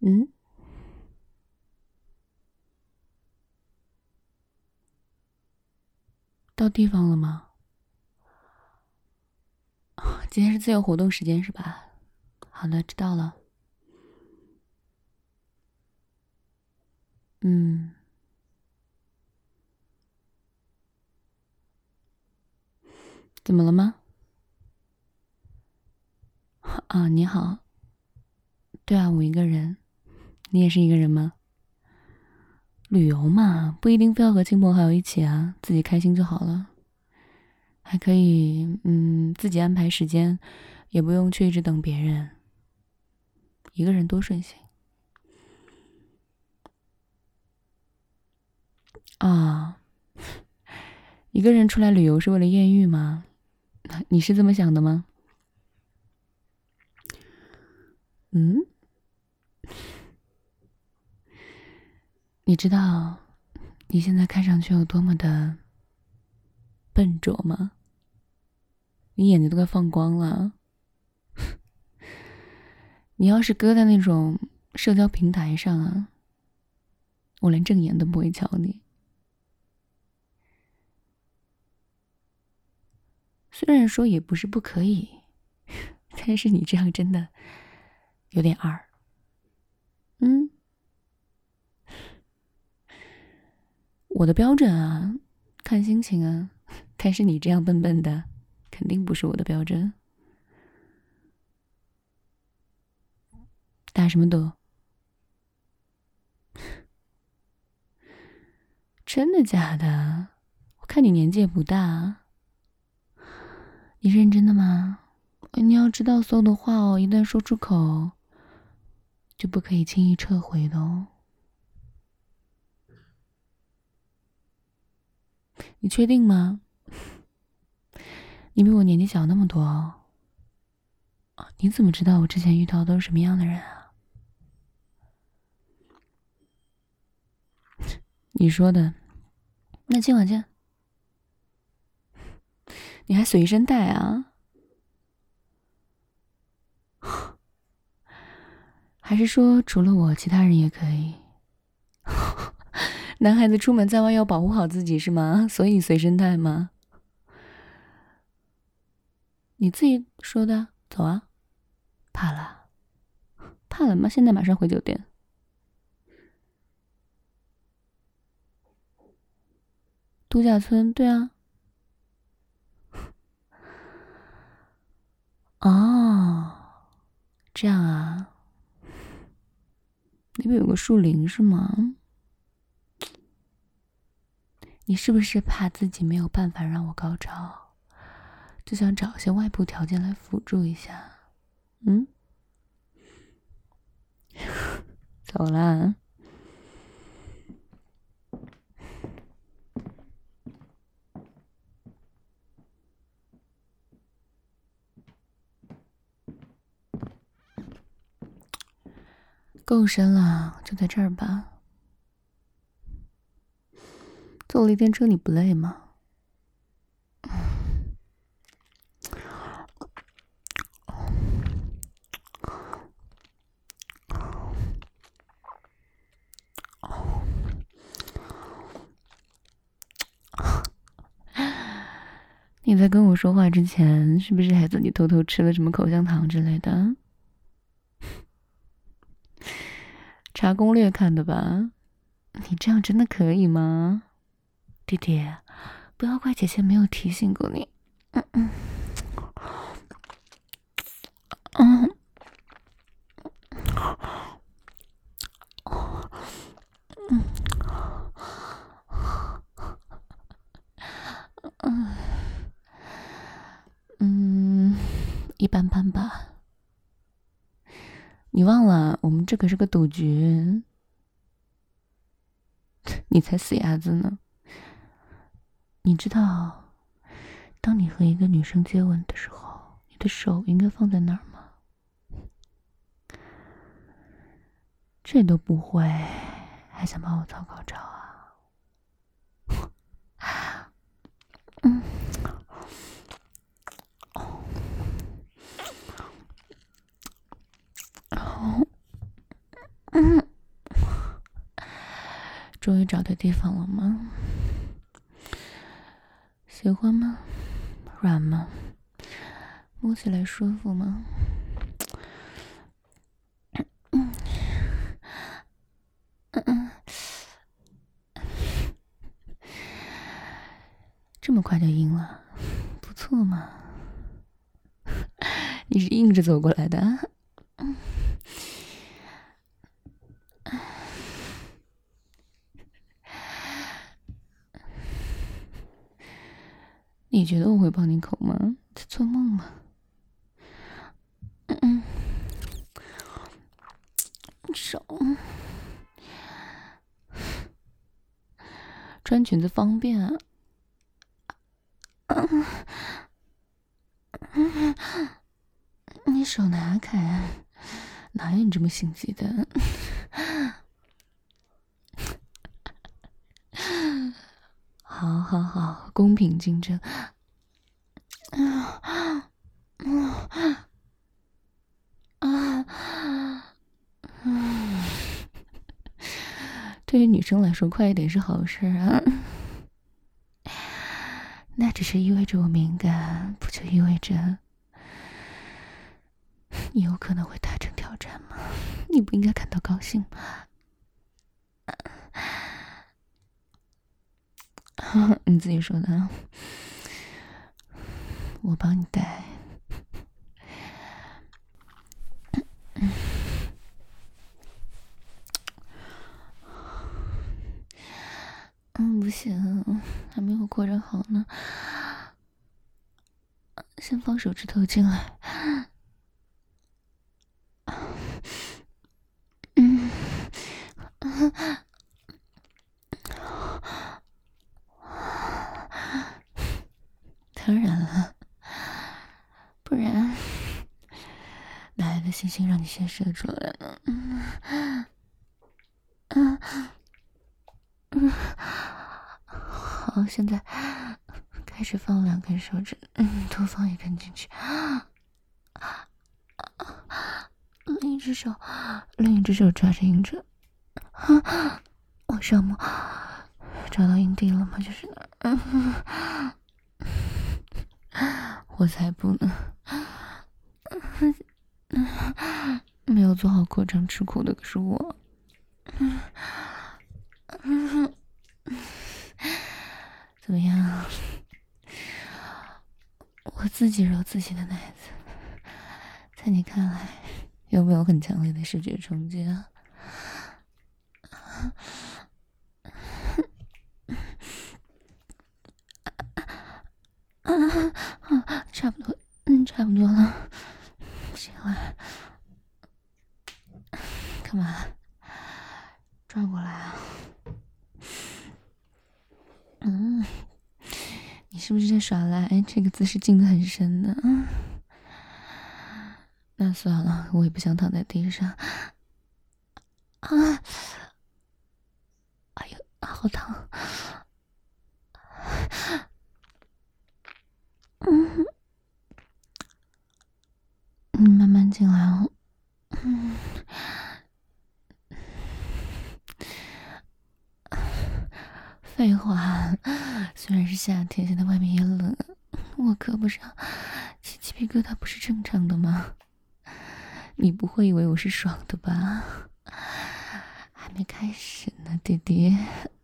嗯，到地方了吗？今天是自由活动时间是吧？好的，知道了。嗯，怎么了吗？啊，你好。对啊，我一个人。你也是一个人吗？旅游嘛，不一定非要和亲朋好友一起啊，自己开心就好了。还可以，自己安排时间，也不用去一直等别人，一个人多顺心啊！一个人出来旅游是为了艳遇吗？你是这么想的吗？嗯，你知道你现在看上去有多么的笨拙吗？你眼睛都快放光了。你要是搁在那种社交平台上啊，我连正眼都不会瞧你。虽然说也不是不可以，但是你这样真的有点二。嗯，我的标准啊，看心情啊。但是你这样笨笨的，肯定不是我的标准。打什么赌？真的假的？我看你年纪也不大。你认真的吗？你要知道，所有的话哦，一旦说出口，就不可以轻易撤回的哦。你确定吗？你比我年纪小那么多哦。你怎么知道我之前遇到的都是什么样的人啊？你说的。那今晚见。你还随身带啊？还是说除了我，其他人也可以？男孩子出门在外要保护好自己是吗？所以随身带吗？你自己说的。走啊。怕了？怕了吗？现在马上回酒店。度假村，对啊。哦，这样啊。那边有个树林是吗？你是不是怕自己没有办法让我高潮，就想找一些外部条件来辅助一下？嗯，走啦。够深了，就在这儿吧。坐了一天车，你不累吗？你在跟我说话之前，是不是还自己偷偷吃了什么口香糖之类的？查攻略看的吧？你这样真的可以吗？弟弟，不要怪姐姐没有提醒过你。嗯嗯，一般般吧。你忘了，我们这可是个赌局。你才死鸭子呢！你知道，当你和一个女生接吻的时候，你的手应该放在哪儿吗？这都不会，还想帮我操高潮啊？嗯， 终于找对地方了吗？喜欢吗？软吗？摸起来舒服吗？这么快就硬了，不错嘛。你是硬着走过来的啊？你觉得我会帮你口吗？在做梦吗？手，穿裙子方便啊。你手拿开，哪有你这么心机的？好好好，公平竞争。对于女生来说，快一点是好事啊。那只是意味着我敏感，不就意味着你有可能会达成挑战吗？你不应该感到高兴吗？你自己说的。我帮你带。不行，还没有扩张好呢。先放手指头进来。当然了，不然哪来的信心让你先射出来呢？好，现在开始放2根手指，多放1根进去。另一只手抓着阴唇，往上摸，找到阴蒂了吗？就是那儿。我才不呢，没有做好扩张吃苦的可是我。怎么样？我自己揉自己的奶子，在你看来有没有很强烈的视觉冲击啊？差不多，差不多了。行了，干嘛？转过来啊？你是不是在耍赖？这个姿势进得很深的。那算了，我也不想躺在地上。哎呦，好疼。慢慢进来哦。废话，虽然是夏天，现在外面也冷，我胳膊上起鸡皮疙瘩不是正常的吗？你不会以为我是爽的吧？还没开始呢，弟弟。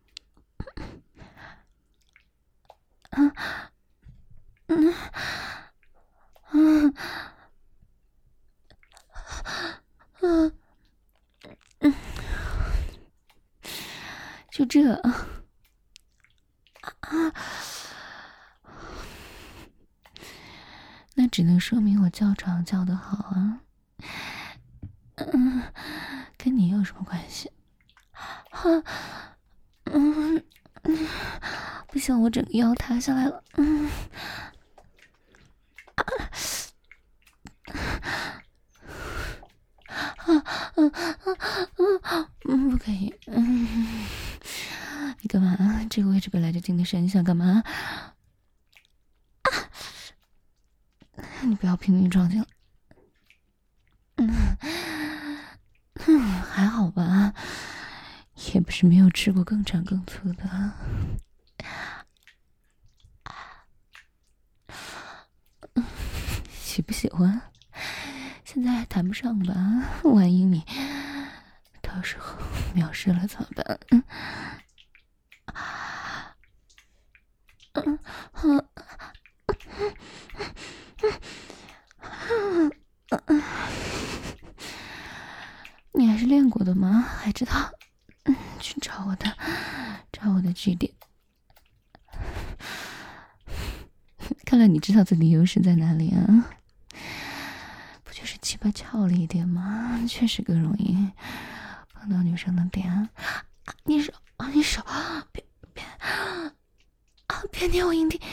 就这。那只能说明我叫床叫得好啊。跟你有什么关系？不行，我整个腰塌下来了。不可以。你干嘛？这个位置本来就进得深，你想干嘛？你不要拼命撞进来。还好吧。 也不是没有吃过更长更粗的。喜不喜欢？现在还谈不上吧，万一你到时候藐视了怎么办？你还是练过的吗？还知道去找我的据点。看来你知道自己的优势在哪里啊？不就是鸡巴翘了一点吗？确实更容易碰到女生的点。你手，别捏我阴蒂。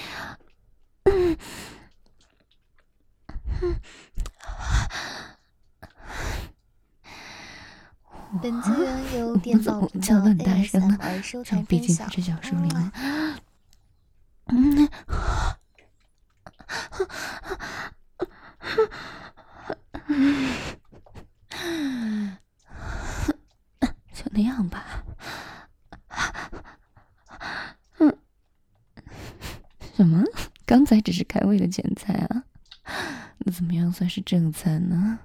本资源由电造频道 ASMR 收藏毕竟分享。 是小树林了。就那样吧。什么？刚才只是开胃的前菜啊？那怎么样算是正餐呢？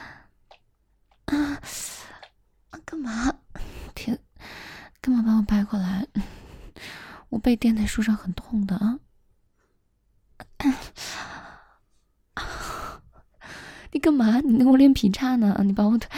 干嘛？天，干嘛把我掰过来？我被垫在树上很痛的啊！你干嘛？你跟我练劈叉呢？你把我腿……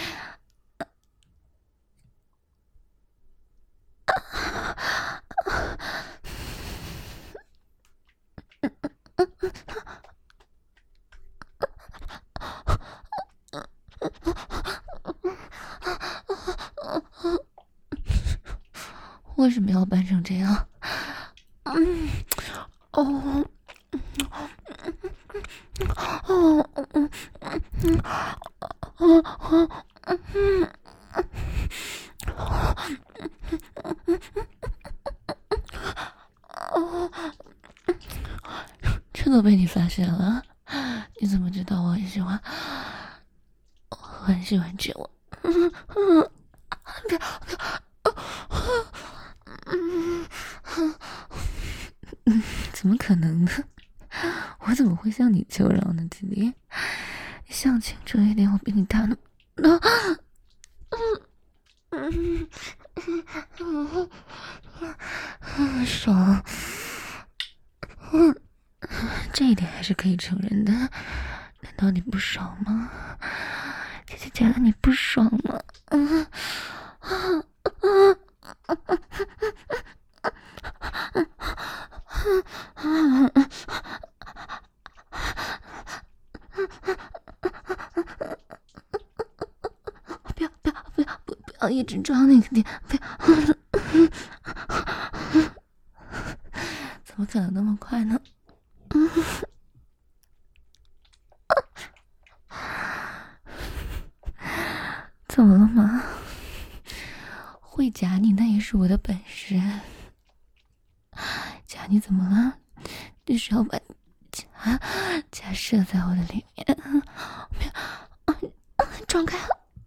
为什么要扮成这样？这都被你发现了？你怎么知道我很喜欢这我？怎么可能呢？我怎么会向你求饶呢，弟弟？你想清楚一点，我比你大那爽。这一点还是可以承认的。难道你不爽吗？姐姐觉得你不爽吗？不要一直抓那个点，不要！怎么可能那么快呢？怎么了吗？会夹你那也是我的本事。夹你怎么了？就是要把你夹射在我的里面。撞开了。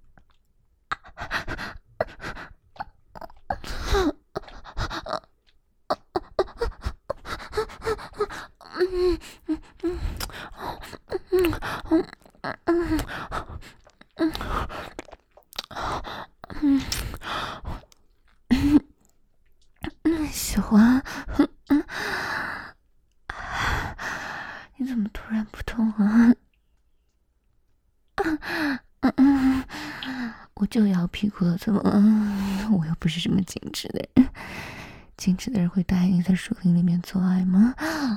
喜欢。你怎么突然不痛啊？我就要屁股了，怎么了？我又不是什么矜持的人，矜持的人会答应你在树林里面做爱吗？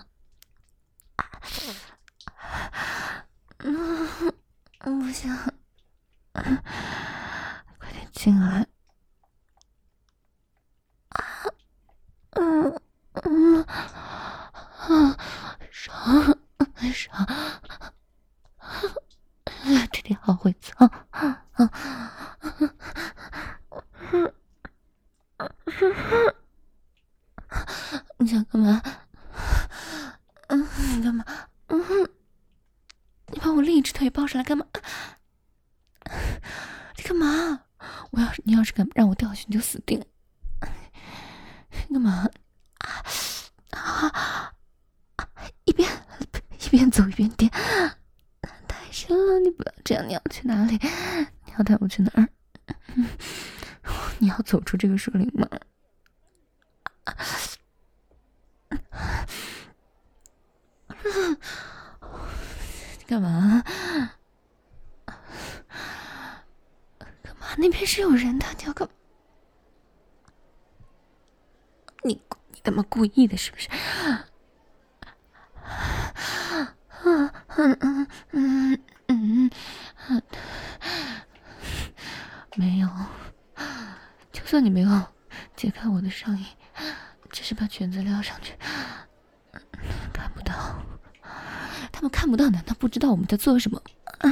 不行，快点进来。爽，弟弟好会操。你想干嘛？你干嘛？你把我另一只腿抱上来干嘛？你干嘛？你要是敢让我掉下去，你就死定了。 你干嘛？一边走一边点，太深了，你不要这样，你要去哪里？你要带我去哪儿？你要走出这个树林吗？你干嘛？干嘛？那边是有人的，你要干嘛？你干嘛故意的？是不是？没有，就算你没有解开我的上衣，只是把裙子撩上去，看不到，他们看不到，难道不知道我们在做什么？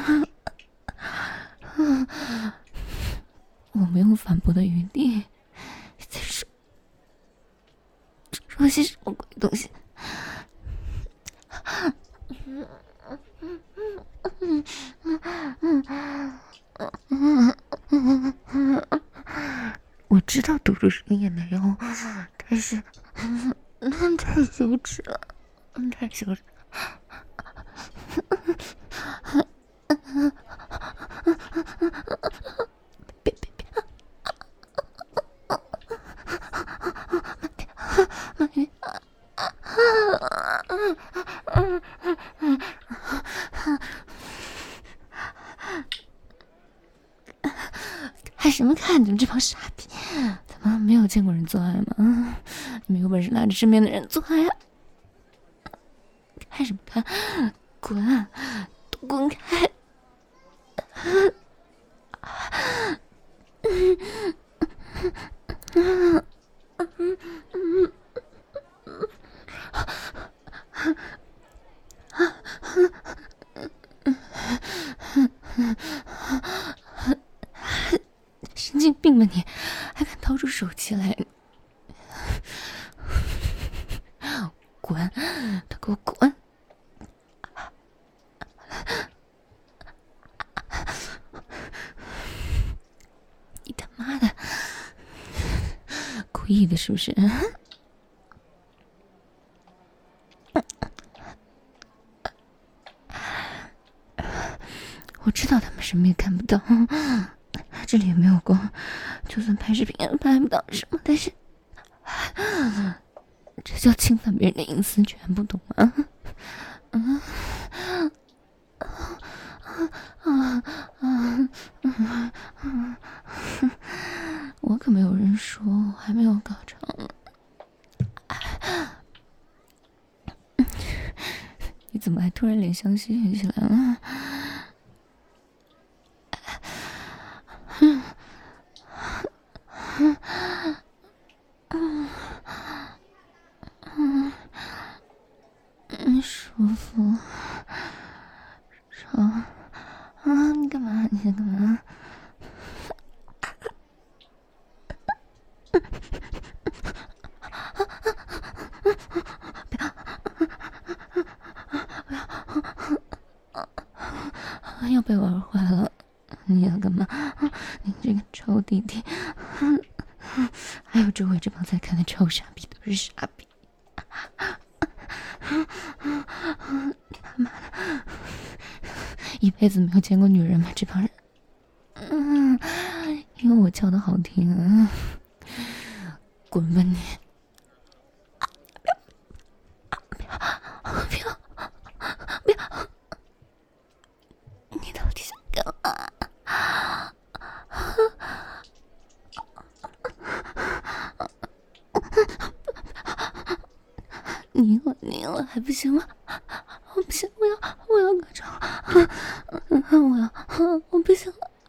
我没有反驳的余地。你在说些什么鬼东西？我知道堵住声音也没用，但是太羞耻了，太羞耻了。别！看什么看？你们这帮傻逼，怎么没有见过人做爱吗？你们有本事拉着身边的人做爱啊！看什么看？滚！都滚开！神经病吧你，还敢掏出手机来？滚！都给我滚！你他妈的故意的是不是？我知道他们什么也看不到，这里也没有光，就算拍视频也拍不到什么，但是这叫侵犯别人的隐私权，不懂吗？我可没有人说，我还没有高潮呢。你怎么还突然怜香惜玉起来了？舒服，爽啊！你干嘛？你在干嘛？要被玩坏了！你要干嘛？你这个臭弟弟！还有周围这帮在看的臭傻逼都是傻逼！他妈的，一辈子没有见过女人吗？这帮人，因为我叫的好听啊！滚吧你！不要！你到底想干嘛？你了还不行吗？我不行，我要高潮！我不行了！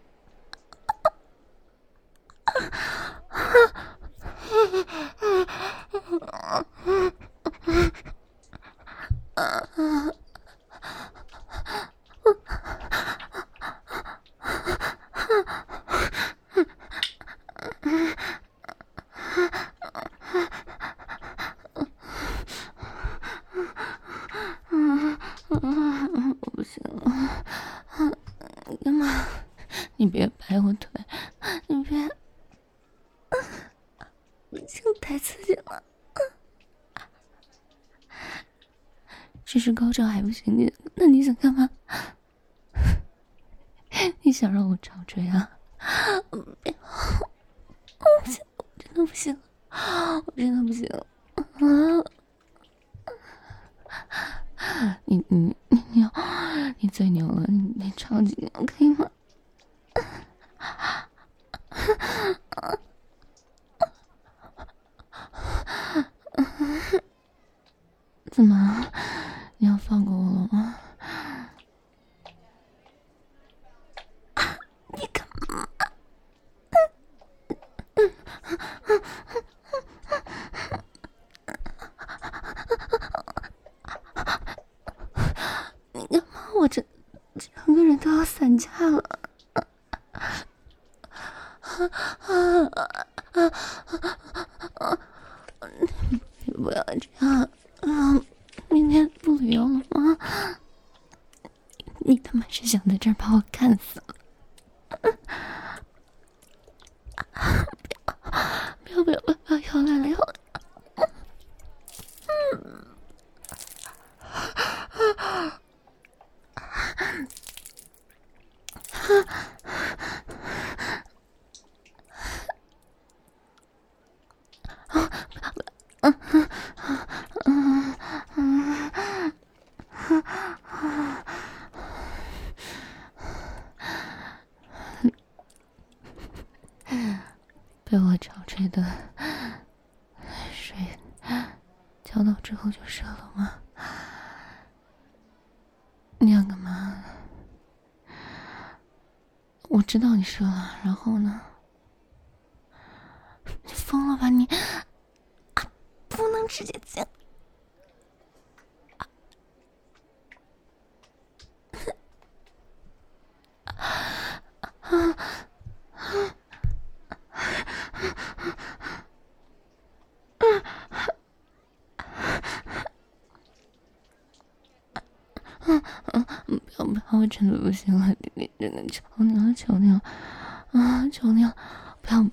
我不行了！你干嘛？你别掰我腿！你别！ 不行，太刺激了。只是高潮还不行，那你想干嘛？你想让我潮吹啊？不要，我不行，我真的不行，我真的不行啊！你最牛了，你超级牛，可以吗？怎么？你要放过我了吗？你干嘛？你干嘛？我整个人都要散架了。你不要这样明天不旅游了吗？你他妈是想在这儿把我干死了？不要要来了要来！被我潮吹的水浇到之后就射了吗？你想干嘛？我知道你射了，然后呢？你疯了吧你？不能直接进。不要，我真的不行了，你真的求你了，求你了啊，求你了，不要，